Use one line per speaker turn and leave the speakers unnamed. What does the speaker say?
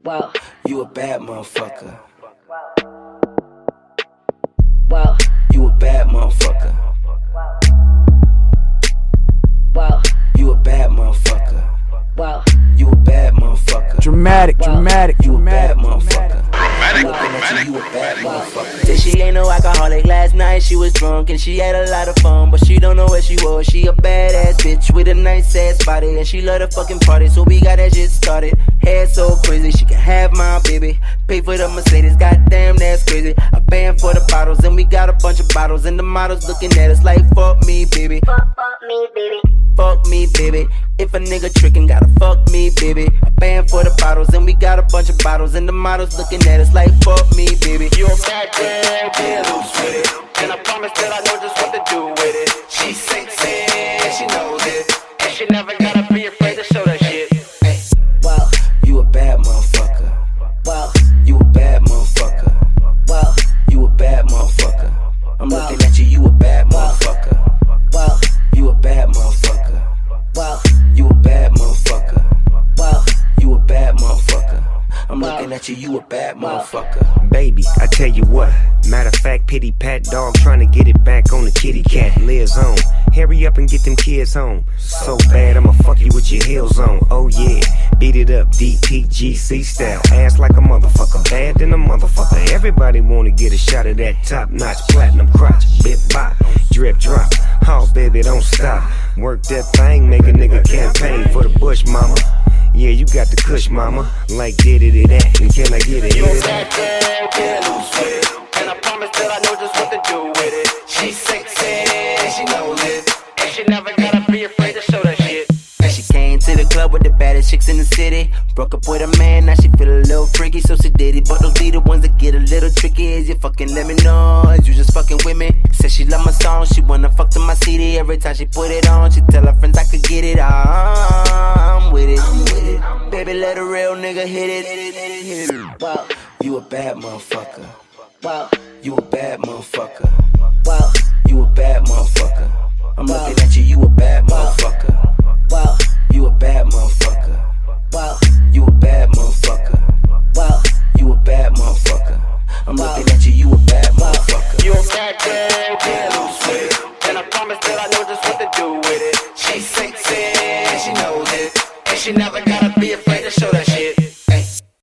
Wow.
You a bad motherfucker.
Wow.
You a bad motherfucker.
Wow.
You a bad motherfucker.
Wow.
You a bad motherfucker.
Dramatic.
You a bad motherfucker. I'm looking at you, you a bad motherfucker.
Said she ain't no alcoholic. Last night she was drunk and she had a lot of fun, but she don't know where she was. She a badass bitch with a nice ass body, and she love the fucking party, so we got that shit started. Hair so crazy, she can have my baby. Pay for the Mercedes, goddamn that's crazy. I paying for the bottles, and we got a bunch of bottles, and the models looking at us like fuck me, baby.
Fuck me, baby.
Fuck me, baby. If a nigga trickin', gotta fuck me, baby. I'm paying for the bottles, and we got a bunch of bottles, and the models looking at us like fuck me, baby.
You a bad girl, get loose with it. And I promise that I know just what to do with it. She's sexy, and she knows it. And she never gotta be afraid to show that shit.
Hey.
Wow.
You a bad motherfucker.
Wow.
You a bad motherfucker.
Wow.
You a bad motherfucker. I'm
Wow.
looking at you, you a bad motherfucker.
Wow.
You a bad motherfucker.
Wow.
You a bad motherfucker.
Wow.
You a bad motherfucker. I'm
Wow.
looking at you, you a bad motherfucker.
Baby, I tell you what. Matter of fact, pity pat dog trying to get it back on the kitty cat. Liz on. Hurry up and get them kids home. So bad, I'ma fuck you with your heels on. Oh yeah, beat it up, DPGC style. Ass like a motherfucker, bad than a motherfucker. Everybody wanna get a shot of that top notch platinum crotch. Bit bop, drip drop. Oh baby, don't stop. Work that thing, make a nigga campaign for the bush, mama. Yeah, you got the kush, mama. Like did it that, and can I get it?
You a bad girl, get loose with it. And I promise that I know just what to do with it. She's sexy, and she knows it. And she never gotta be afraid to show that shit.
She came to the club with the baddest chicks in the city. Broke up with a man, now she feel a little freaky, so she did it. But those be the ones that get a little tricky. Is you fucking let me know? Is you just fucking with me? Said she love my song, she wanna fuck to my CD. Every time she put it on, she tell her friends I could get it. I'm with it. Baby, let a real nigga hit it.
Wow.
You a bad motherfucker.
Wow.
You a bad motherfucker.
Wow.
You a bad motherfucker. I'm
Wow.
looking at you, you a bad motherfucker.
Wow.
You a bad motherfucker.
Wow.
You a bad motherfucker.
Wow.
You a bad motherfucker. I'm
Wow.
looking at you, you a bad motherfucker.
You a bad girl, get loose with it. And I promise that I know just what to do with it. She's sexy, and she knows it. And she never got